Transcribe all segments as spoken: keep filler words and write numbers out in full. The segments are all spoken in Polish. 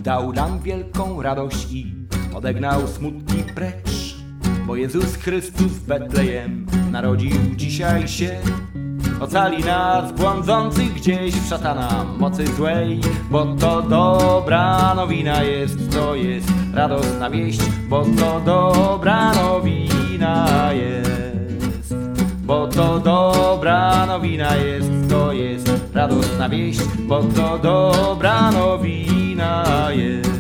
dał nam wielką radość i odegnał smutki precz, bo Jezus Chrystus w Betlejem narodził dzisiaj się. Ocali nas błądzących gdzieś w szatana mocy złej, bo to dobra nowina jest, to jest radosna wieść, bo to dobra nowina jest, bo to dobra nowina jest, to jest radosna wieść, bo to dobra nowina jest.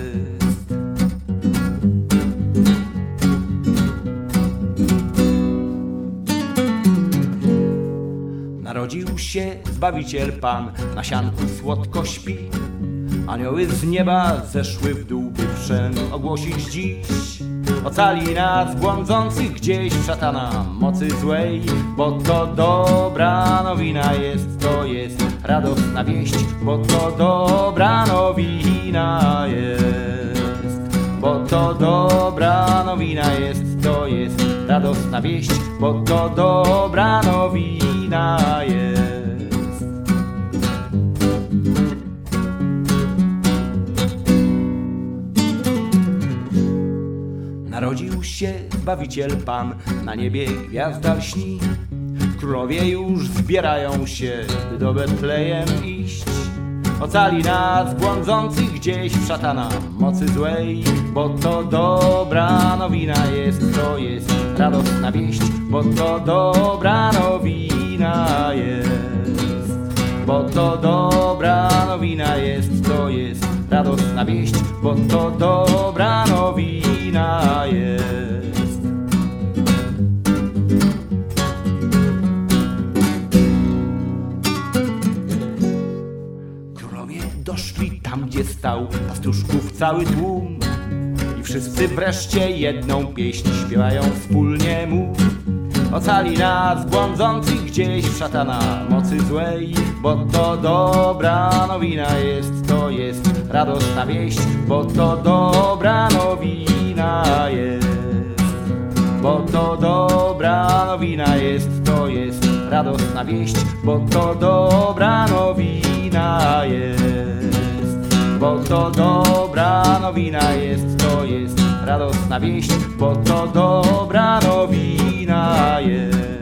Narodził się Zbawiciel Pan, na sianku słodko śpi. Anioły z nieba zeszły w dół, by wszem ogłosić dziś. Ocali nas błądzących gdzieś w szatana mocy złej, bo to dobra nowina jest, to jest radosna wieść, bo to dobra nowina jest, bo to dobra nowina jest, to jest radosna wieść, bo to dobra nowina jest. Narodził się Zbawiciel Pan, na niebie gwiazda lśni. Królowie już zbierają się, by do Betlejem iść. Ocali nas błądzących gdzieś w szatana mocy złej, bo to dobra nowina jest, to jest radosna wieść, bo to dobra nowina jest, bo to dobra nowina jest, to jest radosna wieść, bo to dobra nowina jest. Królowie doszli tam, gdzie stał pastuszków cały tłum, i wszyscy wreszcie jedną pieśń śpiewają wspólnie mu. Ocali nas błądzących gdzieś w szatana mocy złej, bo to dobra nowina jest, to jest radosna wieść, bo to dobra nowina jest, bo to dobra nowina jest, to jest radosna wieść, bo to dobra nowina jest, bo to dobra nowina jest, to jest radosna wieść, bo to dobra nowina jest.